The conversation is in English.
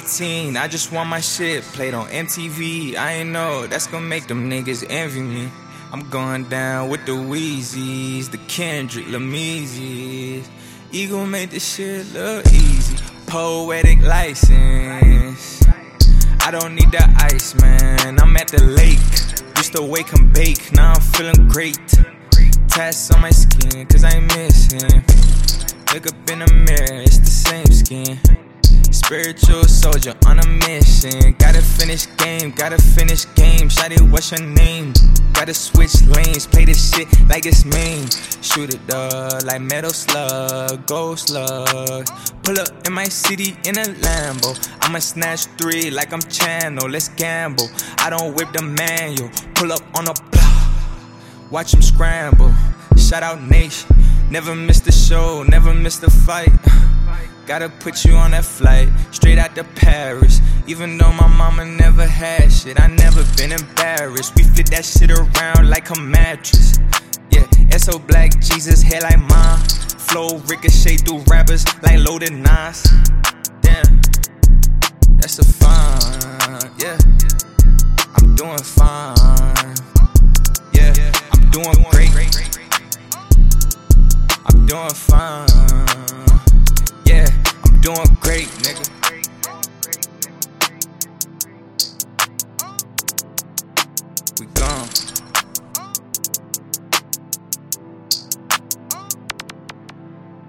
18, I just want my shit played on MTV. I ain't know that's gonna make them niggas envy me. I'm going down with the Weezys, the Kendrick Lamises. Eagle made this shit look easy. Poetic license. I don't need the ice, man. I'm at the lake. Used to wake and bake, now I'm feeling great. Tats on my skin, cause I ain't missing. Look up in the mirror, it's the same skin. Spiritual soldier on a mission. Gotta finish game, Shawty, what's your name? Gotta switch lanes, play this shit like it's main. Shoot it up like Metal Slug, Gold Slug. Pull up in my city in a Lambo. I'ma snatch 3 like I'm Channel, let's gamble. I don't whip the manual, pull up on a block. Watch them scramble, shout out nation. Never miss the show, never miss the fight. Gotta put you on that flight, straight out to Paris. Even though my mama never had shit, I never been embarrassed. We flip that shit around like a mattress. Yeah, S.O. Black Jesus, hair like mine. Flow ricochet through rappers like loaded Nas. Damn, that's a fine, yeah. I'm doing fine, yeah. I'm doing great, I'm doing fine. Yeah, I'm doing great, nigga.